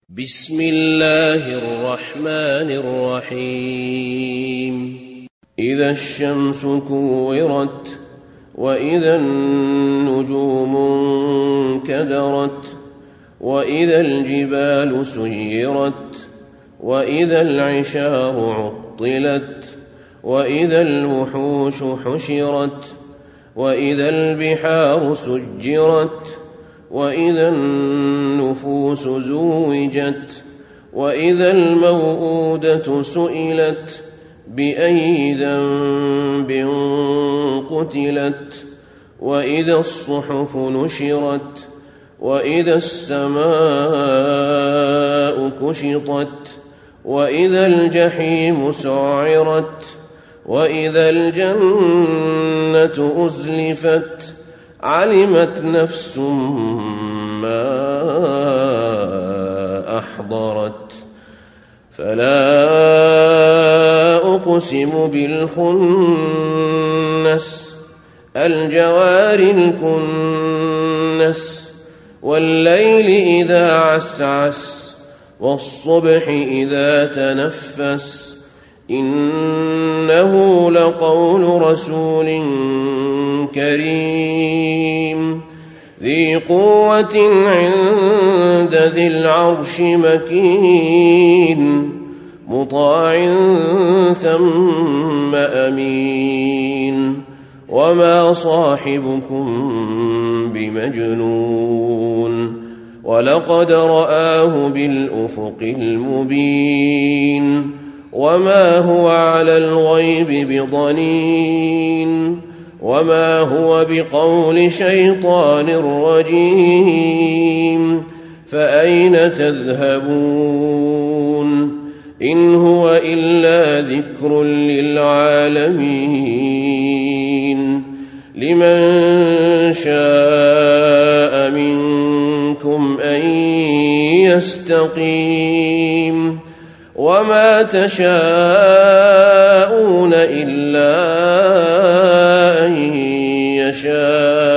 بسم الله الرحمن الرحيم إذا الشمس كورت وإذا النجوم انكدرت وإذا الجبال سيرت وإذا العشار عطلت وإذا الوحوش حشرت وإذا البحار سجرت وإذا النفوس زوجت وإذا الموءودة سئلت بأي ذنب قتلت وإذا الصحف نشرت وإذا السماء كشطت وإذا الجحيم سعرت وإذا الجنة أزلفت علمت نفس ما أحضرت فلا أقسم بالخنس الجوار الكنس والليل إذا عسعس والصبح إذا تنفس إنه لقول رسول كريم ذي قوة عند ذي العرش مكين مطاع ثم أمين وما صاحبكم بمجنون ولقد رآه بالأفق المبين وما هو على الغيب بضنين وما هو بقول شيطان رجيم فأين تذهبون إن هو إلا ذكر للعالمين لمن شاء منكم أن يستقيم وما تشاءون إلا أن يشاء